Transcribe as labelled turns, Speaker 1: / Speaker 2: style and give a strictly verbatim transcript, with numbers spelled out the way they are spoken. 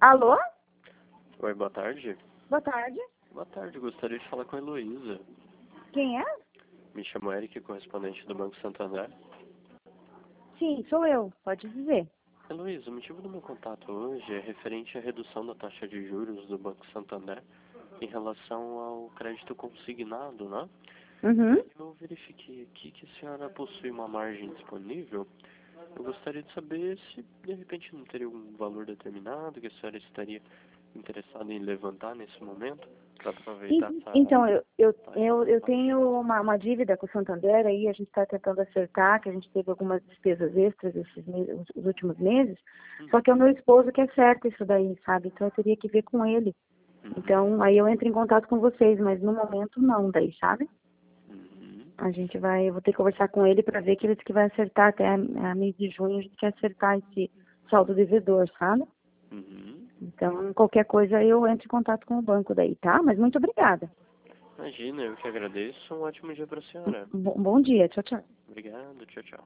Speaker 1: Alô?
Speaker 2: Oi, boa tarde.
Speaker 1: Boa tarde.
Speaker 2: Boa tarde, gostaria de falar com a Heloísa.
Speaker 1: Quem é?
Speaker 2: Me chamo Eric, correspondente do Banco Santander.
Speaker 1: Sim, sou eu. Pode dizer.
Speaker 2: Heloísa, o motivo do meu contato hoje é referente à redução da taxa de juros do Banco Santander em relação ao crédito consignado, né?
Speaker 1: Uhum.
Speaker 2: Eu verifiquei aqui que a senhora possui uma margem disponível. Eu gostaria de saber se, de repente, não teria um valor determinado que a senhora estaria interessada em levantar nesse momento para aproveitar
Speaker 1: E-
Speaker 2: essa
Speaker 1: Então, eu, eu,
Speaker 2: taxa
Speaker 1: eu,
Speaker 2: mais
Speaker 1: eu
Speaker 2: baixa.
Speaker 1: tenho uma, uma dívida com o Santander, aí a gente está tentando acertar, que a gente teve algumas despesas extras esses meses, os os últimos meses, só que é o meu esposo que acerta isso daí, sabe? Então eu teria que ver com ele.
Speaker 2: Uhum,
Speaker 1: Então, aí eu entro em contato com vocês, mas no momento não daí, sabe?
Speaker 2: uhum,
Speaker 1: A gente vai, eu vou ter que conversar com ele para ver que ele disse que vai acertar até a, a mês de junho, a gente quer acertar esse saldo devedor, sabe?
Speaker 2: uhum.
Speaker 1: Então, qualquer coisa eu entro em contato com o banco daí, tá? Mas muito obrigada.
Speaker 2: Imagina, eu que agradeço. Um ótimo dia para a senhora.
Speaker 1: Um bom bom dia. Tchau, tchau.
Speaker 2: Obrigado, tchau, tchau.